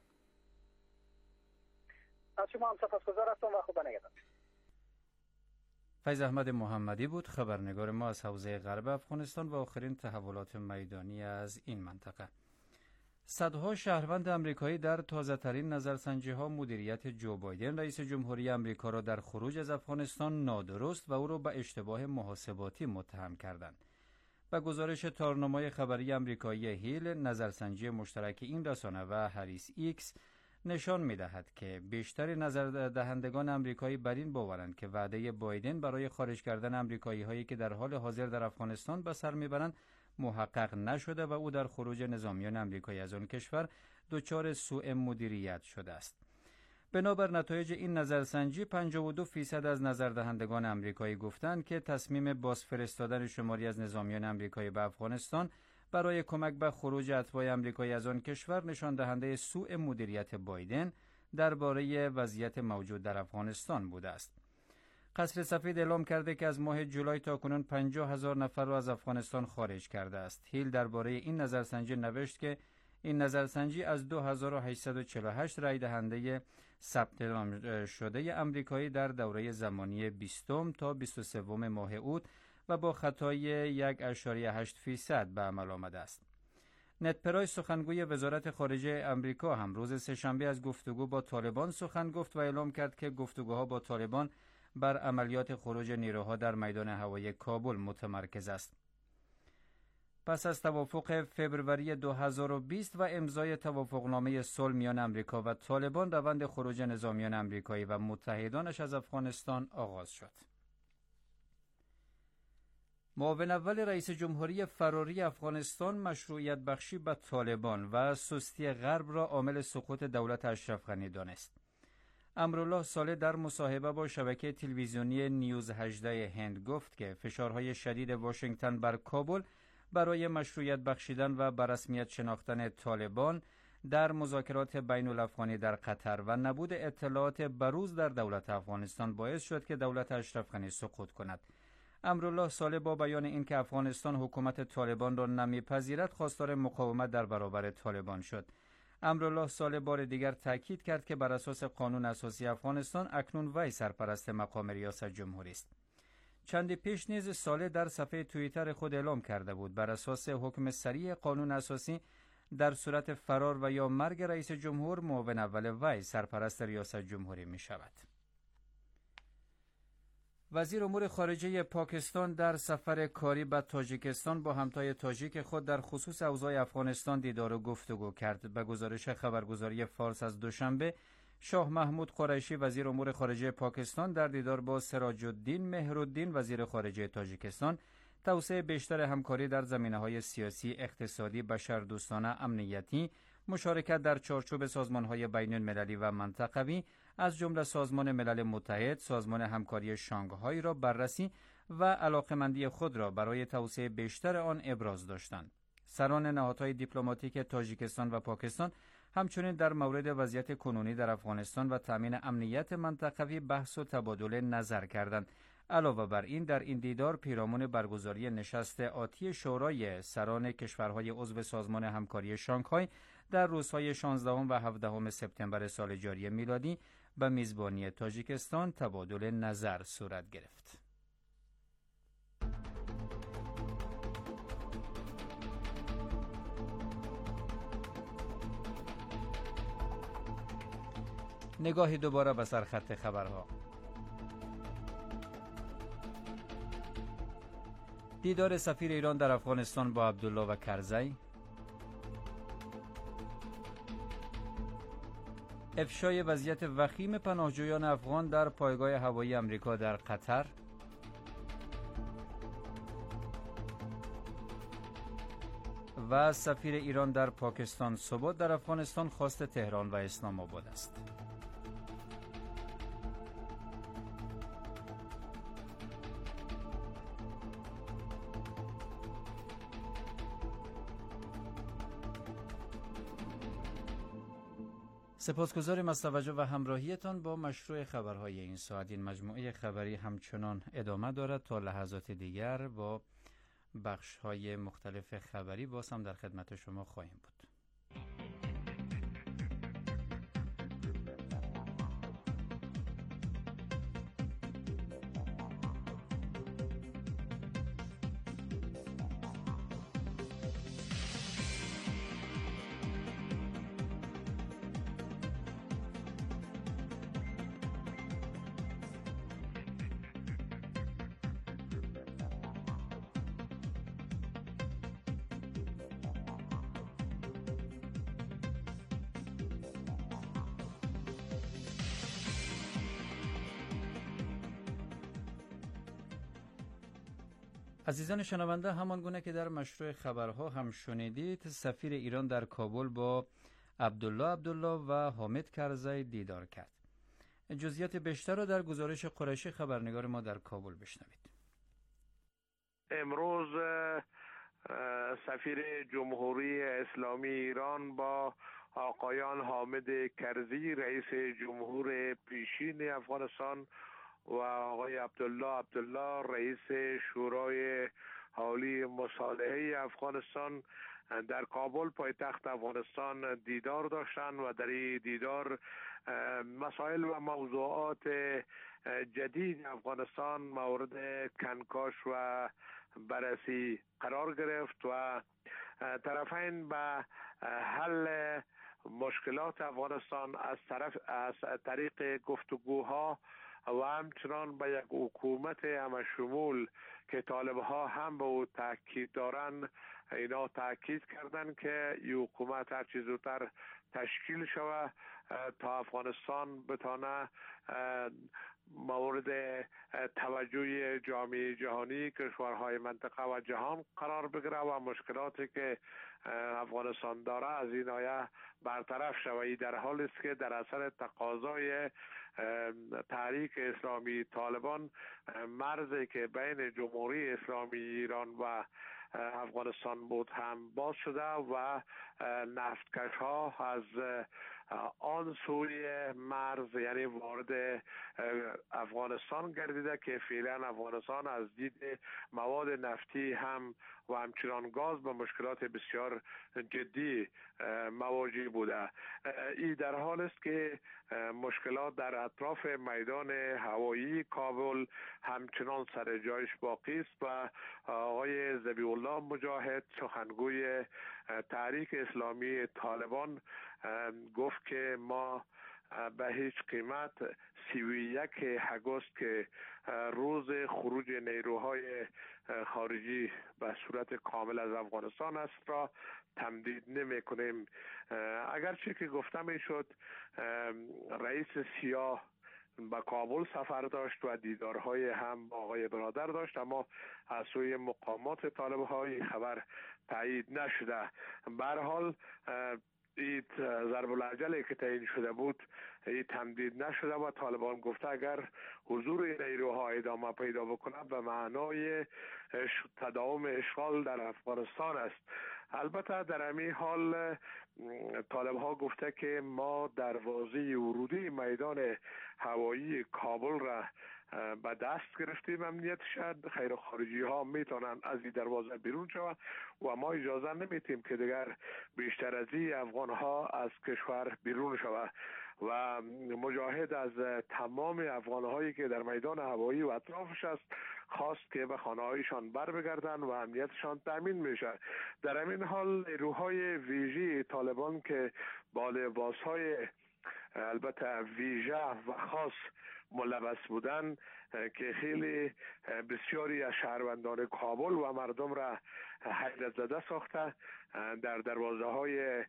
از شما هم سپاسگزار هستم و خدا نگهدار. فیض احمد محمدی بود، خبرنگار ما از حوزه غرب افغانستان و آخرین تحولات میدانی از این منطقه. صدها شهروند امریکایی در تازه‌ترین نظرسنجی‌ها مدیریت جو بایدن رئیس جمهوری امریکا را در خروج از افغانستان نادرست و او را به اشتباه محاسباتی متهم کردند. به گزارش تارنمای خبری امریکایی هیل، نظرسنجی مشترک این رسانه و هریس ایکس نشان می‌دهد که بیشتر نظردهندگان امریکایی بر این باورند که وعده بایدن برای خارج کردن امریکایی‌هایی که در حال حاضر در افغانستان به سر می‌برند محقق نشده و او در خروج نظامیان امریکایی از آن کشور دچار سوء مدیریت شده است. بنابر نتایج این نظرسنجی 52% از نظردهندگان امریکایی گفتند که تصمیم بازفرستادن شماری از نظامیان امریکایی به افغانستان برای کمک به خروج اتباع امریکایی از آن کشور نشان دهنده سوء مدیریت بایدن درباره وضعیت موجود در افغانستان بوده است. قصر سفید اعلام کرده که از ماه جولای تاکنون 50,000 نفر را از افغانستان خارج کرده است. هیل درباره این نظرسنجی نوشت که این نظرسنجی از 2848 رای دهنده ثبت نام شده امریکایی در دوره زمانی 20 تا 23 ماه اوت و با خطای 1.8% به عمل آمده است. نت پرایس سخنگوی وزارت خارجه امریکا هم روز سه‌شنبه از گفتگو با طالبان سخن گفت و اعلام کرد که گفتگوها با طالبان بر عملیات خروج نیروها در میدان هوایی کابل متمرکز است. پس از توافق فوریه 2020 و امضای توافقنامه صلح میان امریکا و طالبان، روند خروج نظامیان امریکایی و متحدانش از افغانستان آغاز شد. معاون اول رئیس جمهوری فراری افغانستان مشروعیت بخشی به طالبان و سستی غرب را عامل سقوط دولت اشرف غنی دانست. امرالله صالح در مصاحبه با شبکه تلویزیونی نیوز 18 هند گفت که فشارهای شدید واشنگتن بر کابل برای مشروعیت بخشیدن و به رسمیت شناختن طالبان در مذاکرات بین الافغانی در قطر و نبود اطلاعات بروز در دولت افغانستان باعث شد که دولت اشرف غنی سقوط کند. امرالله صالح با بیان اینکه افغانستان حکومت طالبان را نمیپذیرد، خواستار مقاومت در برابر طالبان شد. امرالله صالح بار دیگر تاکید کرد که بر اساس قانون اساسی افغانستان اکنون وی سرپرست مقام ریاست جمهوری است. چندی پیش نیز صالح در صفحه توییتر خود اعلام کرده بود بر اساس حکم سریع قانون اساسی در صورت فرار و یا مرگ رئیس جمهور، معاون اول وی سرپرست ریاست جمهوری می شود. وزیر امور خارجه پاکستان در سفر کاری به تاجیکستان با همتای تاجیک خود در خصوص اوضاع افغانستان دیدار و گفتگو کرد. به گزارش خبرگزاری فارس از دوشنبه، شاه محمود قریشی وزیر امور خارجه پاکستان در دیدار با سراج الدین مهرالدین وزیر خارجه تاجیکستان توسعه بیشتر همکاری در زمینه‌های سیاسی، اقتصادی، بشردوستانه، امنیتی، مشارکت در چارچوب سازمان‌های بین‌المللی و منطقوی از جمله سازمان ملل متحد، سازمان همکاری شانگهای را بررسی و علاقمندی خود را برای توسعه بیشتر آن ابراز داشتند. سران نهادهای دیپلماتیک تاجیکستان و پاکستان همچنین در مورد وضعیت کنونی در افغانستان و تامین امنیت منطقوی بحث و تبادل نظر کردند. علاوه بر این، در این دیدار پیرامون برگزاری نشست آتی شورای سران کشورهای عضو سازمان همکاری شانگهای در روزهای 16 و 17 سپتامبر سال جاری میلادی به میزبانی تاجیکستان تبادل نظر صورت گرفت. نگاهی دوباره به سرخط خبرها. دیدار سفیر ایران در افغانستان با عبدالله و کرزی، افشای وضعیت وخیم پناهجویان افغان در پایگاه هوایی امریکا در قطر، و سفیر ایران در پاکستان ثبات در افغانستان خواست تهران و اسلام آباد است. سپاسگزاریم از توجه و همراهیتان با مشروع خبرهای این ساعت. این مجموعه خبری همچنان ادامه دارد. تا لحظات دیگر با بخش‌های مختلف خبری باز هم در خدمت شما خواهیم بود. عزیزان شنونده، همان گونه که در مشروع خبرها هم شنیدید، سفیر ایران در کابل با عبدالله و حامد کرزی دیدار کرد. جزئیات بیشتر را در گزارش قریشی خبرنگار ما در کابل بشنوید. امروز سفیر جمهوری اسلامی ایران با آقایان حامد کرزی رئیس جمهور پیشین افغانستان و آقای عبدالله رئیس شورای حالی مصالحه افغانستان در کابل پایتخت افغانستان دیدار داشتند و در این دیدار مسائل و موضوعات جدید افغانستان مورد کنکاش و بررسی قرار گرفت و طرفین به حل مشکلات افغانستان از طریق گفتگوها و همچنان به یک حکومت همشمول که طالبها هم به او تاکید دارند، اینا تاکید کردن که این حکومت هر چیز زودتر تشکیل شود تا افغانستان بتانه مورد توجه جامعه جهانی، کشورهای منطقه و جهان قرار بگیره و مشکلاتی که افغانستان داره از این آیه برطرف شود. در حالی است که در اثر تقاضای تحریک اسلامی طالبان مرزی که بین جمهوری اسلامی ایران و افغانستان بود هم باز شده و نفتکش ها از آن سوی مرز یعنی وارد افغانستان گردیده که فعلا افغانستان از دید مواد نفتی هم و همچنان گاز به مشکلات بسیار جدی مواجه بوده. این در حال است که مشکلات در اطراف میدان هوایی کابل همچنان سر جایش باقی است و آقای ذبیح الله مجاهد سخنگوی تحریک اسلامی طالبان گفت که ما به هیچ قیمت 31 اگست که روز خروج نیروهای خارجی به صورت کامل از افغانستان است را تمدید نمی کنیم. اگرچه که گفته می شد رئیس سیاه به کابل سفر داشت و دیدارهای هم با آقای برادر داشت، اما از سوی مقامات طالب‌های خبر تایید نشده. به هر حال این ضرب العجلی که تعیین شده بود این تمدید نشده و طالبان گفته اگر حضور نیروها ادامه پیدا بکنه به معنای تداوم اشغال در افغانستان است. البته در همین حال طالبها گفته که ما دروازه ورودی میدان هوایی کابل را به دست گرفتیم، امنیت شد خیر خارجی ها میتونن از این دروازه بیرون شوند و ما اجازه نمیتیم که دیگر بیشتر از این افغان ها از کشور بیرون شوند. و مجاهد از تمام افغان هایی که در میدان هوایی و اطرافش است خواست که به خانه هایشان بر بگردن و امنیتشان تامین میشه. در همین حال نیروهای ویژه طالبان که با لباس های البته ویژه و خاص ملبس بودن که خیلی بسیاری از شهروندان کابل و مردم را حیرت زده ساخته در دروازه های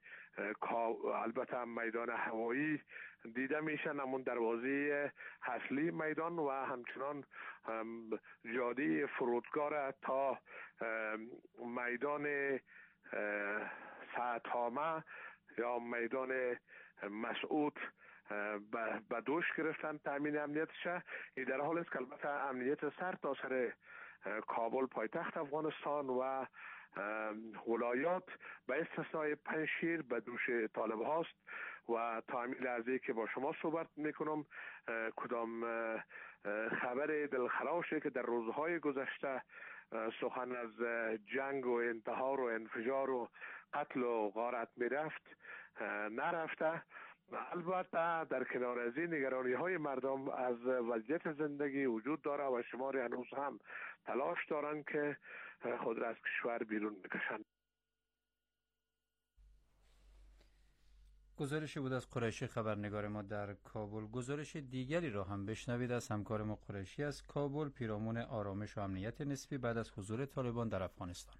البته میدان هوایی دیده میشن، همون دروازه اصلی میدان و همچنان جاده فرودگاه تا میدان ساعتامه یا میدان مسعود به دوش گرفتن تامین امنیتشه. این در حال است که البته امنیت سر تا سر کابل پایتخت افغانستان و ولایات به استثنای پنجشیر به دوش طالب هاست و تا همین لحظه که با شما صحبت میکنم کدام خبر دلخراشه که در روزهای گذشته سخن از جنگ و انتحار و انفجار و قتل و غارت میرفت نرفته. البته در کنار از این نگرانی های مردم از وضعیت زندگی وجود داره و شماری هنوز هم تلاش دارن که خود را از کشور بیرون بکشند. گزارشی بود از قریشی خبرنگار ما در کابل. گزارش دیگری را هم بشنوید از همکار ما قریشی از کابل پیرامون آرامش و امنیت نسبی بعد از حضور طالبان در افغانستان.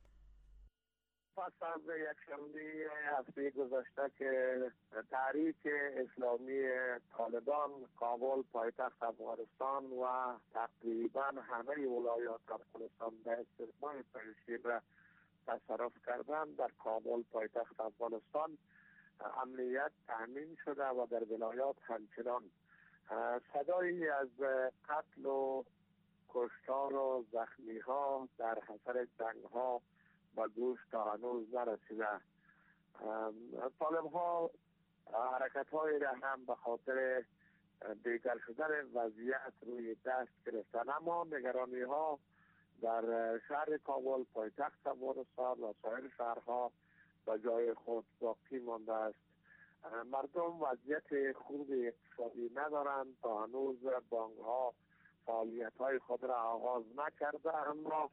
پس از یک شنبه هفته گذشته که تحریک اسلامی طالبان کابل پایتخت افغانستان و تقریبا همه ولایات افغانستان به استثنای پنجشیر را تصرف کردند، در کابل پایتخت افغانستان امنیت تامین شده و در ولایات همچنان. صدایی از قتل و کشتار و زخمی ها در اثر جنگ ها با گوش تا هنوز نرسیده. طالب ها حرکت های را هم به خاطر بیکار شدن وضعیت روی دست گرفتن، اما نگرانی ها در شهر کابل پایتخت افغانستان و سایر شهرها به جای خود باقی مانده است. مردم وضعیت خوب اقتصادی ندارند، تا هنوز بانک ها فعالیت های خود را آغاز نکرده، اما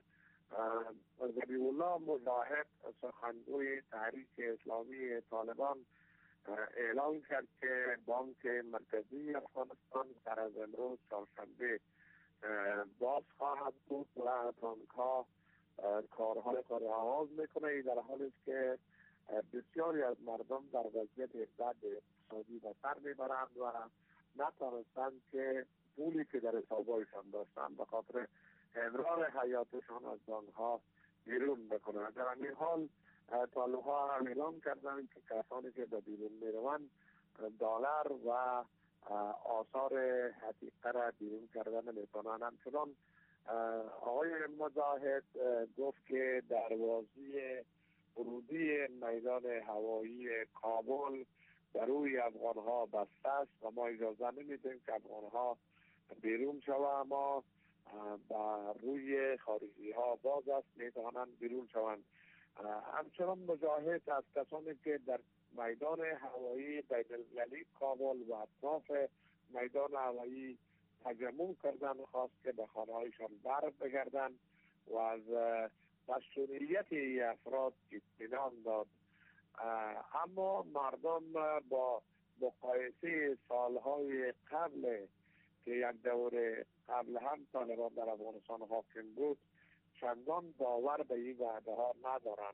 ذبیح الله مجاهد سخنگوی تحریک اسلامی طالبان اعلام کرد که بانک مرکزی افغانستان سر از امروز چهارشنبه باز خواهد بود و بانک ها کارهای خود را آغاز میکنه، در حالی است که بسیاری از مردم در وضعیت بد اقتصادی به سر میبرند و نتوانستند که پولی که در حسابهایشان داشتند به خاطر امرار حیاتشان از بانک ها بیرون بکنند. در این حال طالب ها اعلام کردند که کسانی که به بیرون میروند دلار و آثار حقیقه را بیرون کردن نمیتونند. همچنان آقای مجاهد گفت که دروازه ورودی میدان هوایی کابل در روی افغان ها بسته است و ما اجازه نمیدیم که افغان ها بیرون شوند، اما بر روی خارجی ها باز است، میتوانند بیرون شوند. همچنان مجاهد از کسانی که در میدان هوایی بین المللی کابل و اطراف میدان هوایی تجمع کردن خواست که به خانه‌هایشان بگردند و از مسئولیت افراد اطمینان داد. اما مردم با مقایسه سالهای قبل که یک دور قبل هم طالبان در افغانستان حاکم بود چندان باور به این وعده ها ندارند.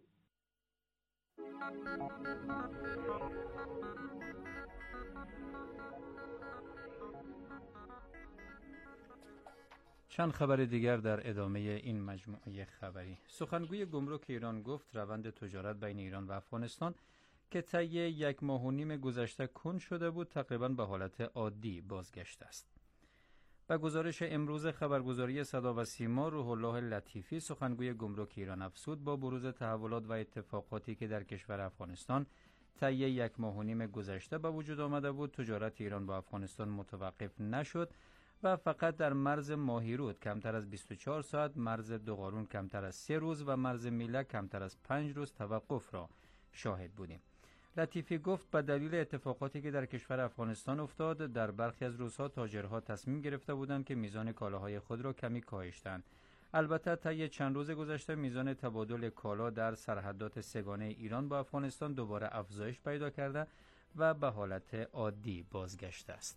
چند خبر دیگر در ادامه این مجموعه خبری. سخنگوی گمرک ایران گفت روند تجارت بین ایران و افغانستان که طی 1.5 ماه گذشته کند شده بود تقریبا به حالت عادی بازگشته است. با گزارش امروز خبرگزاری صدا و سیما، روح الله لطیفی سخنگوی گمرک ایران افزود با بروز تحولات و اتفاقاتی که در کشور افغانستان طی 1.5 ماه گذشته به وجود آمده بود، تجارت ایران با افغانستان متوقف نشد و فقط در مرز ماهیرود کمتر از 24 ساعت، مرز دوقارون کمتر از 3 روز و مرز میله کمتر از 5 روز توقف را شاهد بودیم. لطیفی گفت به دلیل اتفاقاتی که در کشور افغانستان افتاد، در برخی از روزها تاجرها تصمیم گرفته بودند که میزان کالاهای خود را کمی کاهشتند. البته طی چند روز گذشته میزان تبادل کالا در سرحدات سه‌گانه ایران با افغانستان دوباره افزایش پیدا کرده و به حالت عادی بازگشته است.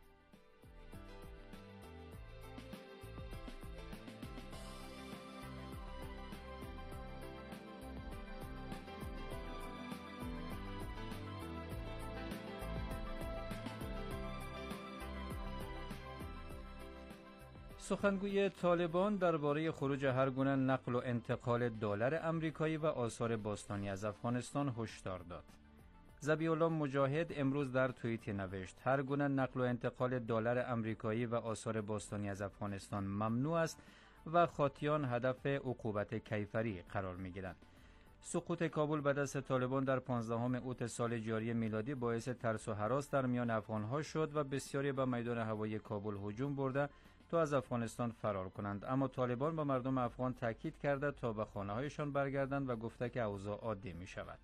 سخنگوی طالبان درباره خروج هر گونه نقل و انتقال دلار آمریکایی و آثار باستانی از افغانستان هشدار داد. ذبیح الله مجاهد امروز در توییتی نوشت هر گونه نقل و انتقال دلار آمریکایی و آثار باستانی از افغانستان ممنوع است و خاطیان هدف عقوبت کیفری قرار می‌گیرند. سقوط کابل به دست طالبان در 15 اوت سال جاری میلادی باعث ترس و هراس در میان افغان‌ها شد و بسیاری به میدان هوایی کابل هجوم برده تا از افغانستان فرار کنند، اما طالبان با مردم افغان تاکید کرده تا به خانه‌هایشان برگردند و گفته که اوضاع عادی می شود.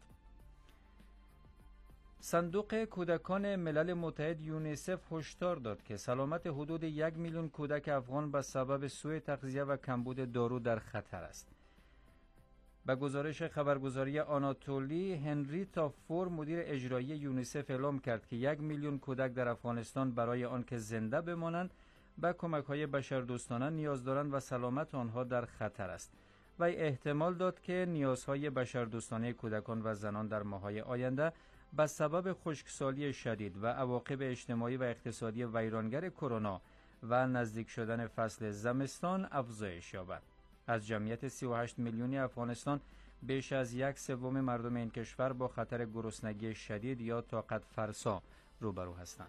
صندوق کودکان ملل متحد یونیسف هشدار داد که سلامت حدود 1 میلیون کودک افغان به سبب سوء تغذیه و کمبود دارو در خطر است. به گزارش خبرگزاری آناتولی، هنریتا فور مدیر اجرایی یونیسف اعلام کرد که 1 میلیون کودک در افغانستان برای آنکه زنده بمانند به کمک‌های بشردوستانه نیاز دارند و سلامت آنها در خطر است. و احتمال داد که نیازهای بشردوستانه کودکان و زنان در ماه‌های آینده به سبب خشکسالی شدید و عواقب اجتماعی و اقتصادی ویرانگر کرونا و نزدیک شدن فصل زمستان افزایش یابد. از جمعیت 38 میلیونی افغانستان بیش از 1/3 مردم این کشور با خطر گرسنگی شدید یا طاقت فرسا روبرو هستند.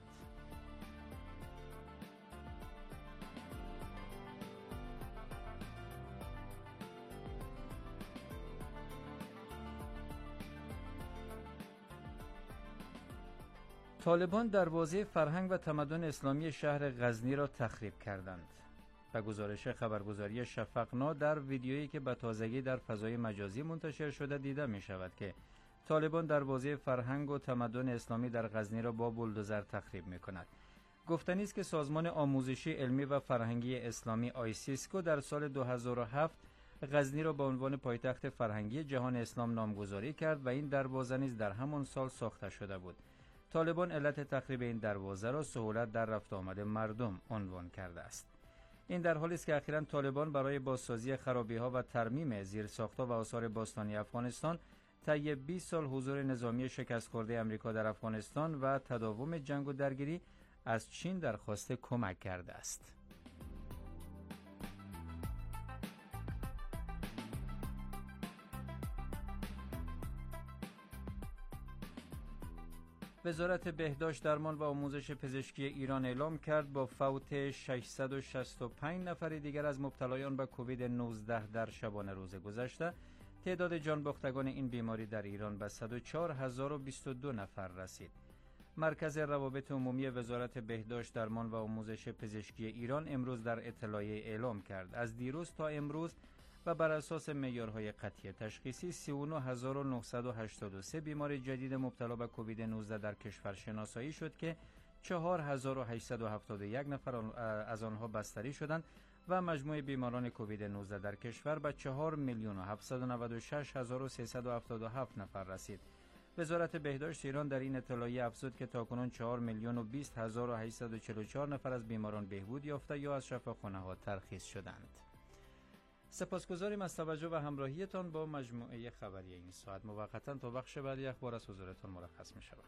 طالبان دروازه فرهنگ و تمدن اسلامی شهر غزنی را تخریب کردند. به گزارش خبرگزاری شفقنا در ویدیویی که به تازگی در فضای مجازی منتشر شده دیده می شود که طالبان دروازه فرهنگ و تمدن اسلامی در غزنی را با بولدوزر تخریب می کند. گفتنی است که سازمان آموزشی علمی و فرهنگی اسلامی آیسیسکو در سال 2007 غزنی را به عنوان پایتخت فرهنگی جهان اسلام نامگذاری کرد و این دروازه نیز در همان سال ساخته شده بود. طالبان علت تخریب این دروازه را سهولت در رفت آمد مردم عنوان کرده است. این در حالی است که اخیراً طالبان برای بازسازی خرابی‌ها و ترمیم زیرساخت‌ها و آثار باستانی افغانستان طی 20 سال حضور نظامی شکست خورده آمریکا در افغانستان و تداوم جنگ و درگیری از چین درخواست کمک کرده است. وزارت بهداشت درمان و آموزش پزشکی ایران اعلام کرد با فوت 665 نفر دیگر از مبتلایان به کووید 19 در شبانه روز گذشته، تعداد جانباختگان این بیماری در ایران به 104,022 نفر رسید. مرکز روابط عمومی وزارت بهداشت درمان و آموزش پزشکی ایران امروز در اطلاعیه اعلام کرد از دیروز تا امروز و بر اساس معیارهای قطعی تشخیصی 39,983 بیمار جدید مبتلا به کووید 19 در کشور شناسایی شد که 4,871 نفر از آنها بستری شدند و مجموع بیماران کووید 19 در کشور به 4,796,377 نفر رسید. وزارت بهداشت ایران در این اطلاعیه افزود که تاکنون 4,020,844 نفر از بیماران بهبود یافته یا از شفاخانه‌ها ترخیص شدند. سپاسگزاریم از توجه و همراهیتان با مجموعه خبری این ساعت. موقتا تا بخش بعدی اخبار از حضورتان مرخص می شود.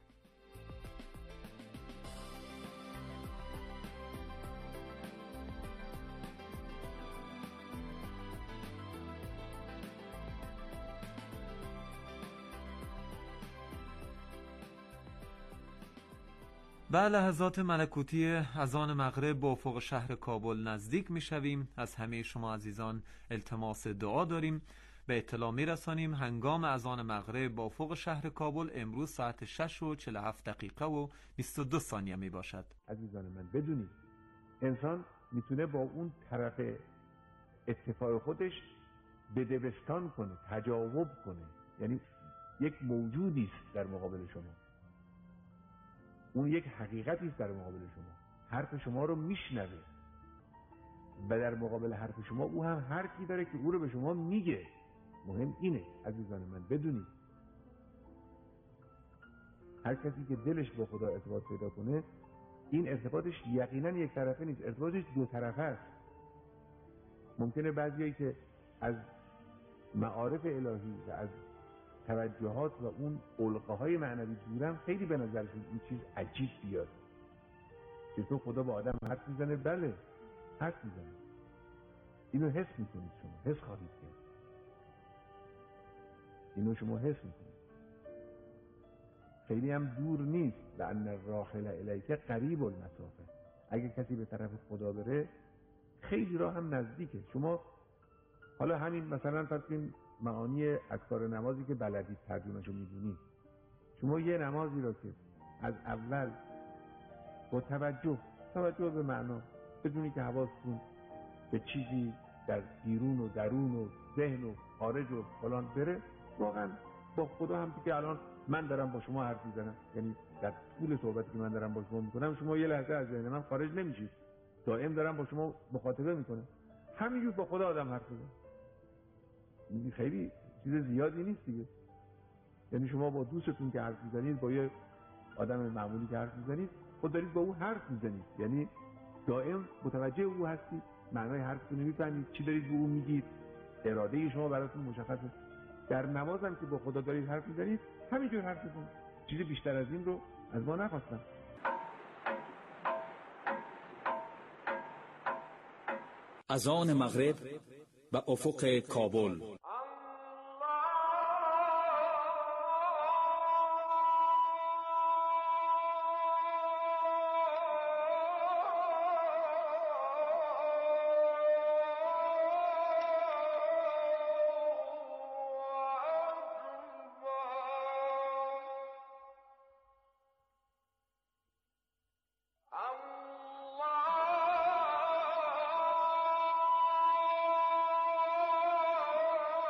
به لحظات ملکوتی اذان مغرب با افق شهر کابل نزدیک می شویم. از همه شما عزیزان التماس دعا داریم. به اطلاع می رسانیم هنگام اذان مغرب با افق شهر کابل امروز ساعت 6:47 و 22 ثانیه می باشد. عزیزان من بدونید انسان میتونه با اون طرف اتفاق خودش بدبستان کنه، تجاوب کنه، یعنی یک موجودی است در مقابل شما، اون یک حقیقتی است در مقابل شما، حرف شما رو میشنوه و در مقابل حرف شما او هم حرفی داره که او رو به شما میگه. مهم اینه عزیزان من بدونید هر کسی که دلش با خدا ارتباط پیدا کنه این ارتباطش یقینا یک طرفه نیست، ارتباطش دو طرفه است. ممکنه بعضیایی که از معارف الهی و از توجهات و اون علقه‌های معنوی دورم خیلی به نظرشون این چیز عجیب بیاد که تو خدا با آدم حرف میزنه. بله حرف میزنه، اینو حس میکنید، شما حس خواهید کرد، اینو شما حس میکنید. خیلی هم دور نیست. لأن الراحل الیک قریب المسافه. اگه کسی به طرف خدا بره خیلی راه هم نزدیکه. شما حالا همین مثلا فرض کنید معانی اذکار نمازی که بلدید ترجمه‌شو میدونید، شما یه نمازی را که از اول با توجه به معنا بدونی که حواستون به چیزی در بیرون و درون و ذهن و خارج و فلان بره، واقعا با خدا هم که الان من دارم با شما حرف میزنم، یعنی در طول صحبتی که من دارم با شما میکنم شما یه لحظه از ذهن من خارج نمیشید، دائم دارم با شما مخاطبه میکنم. همینجور با خدا آدم حرف بزنه خیلی چیز زیادی نیست دیگه. یعنی شما با دوستتون که حرف میزنید، با یه آدم معمولی که حرف میزنید، خود دارید با او حرف میزنید، یعنی دائم متوجه او هستید، معنای حرفتون رو میفهمید، چی دارید به او میگید، اراده شما براتون مشخصه. در نماز هم که با خدا دارید حرف میزنید همینجور حرف بزنید. چیز بیشتر از این رو از ما نخواستم. اذان مغرب و افق کابل. Allah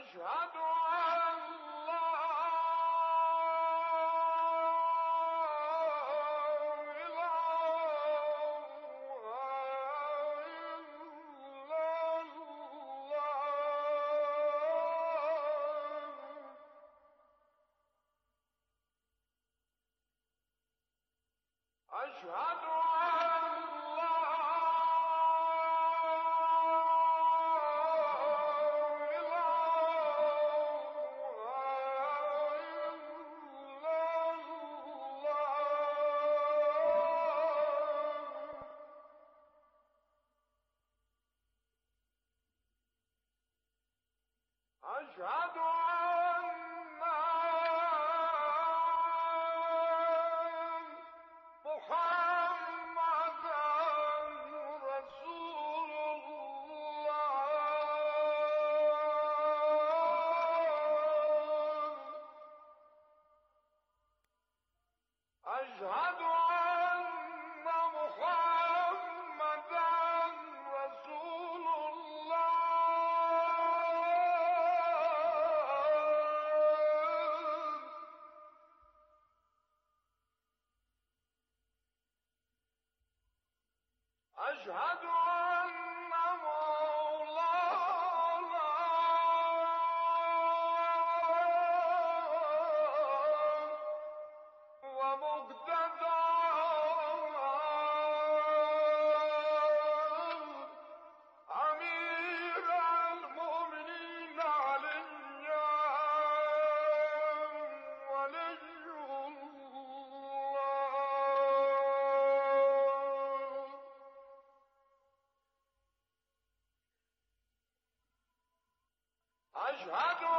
أشهد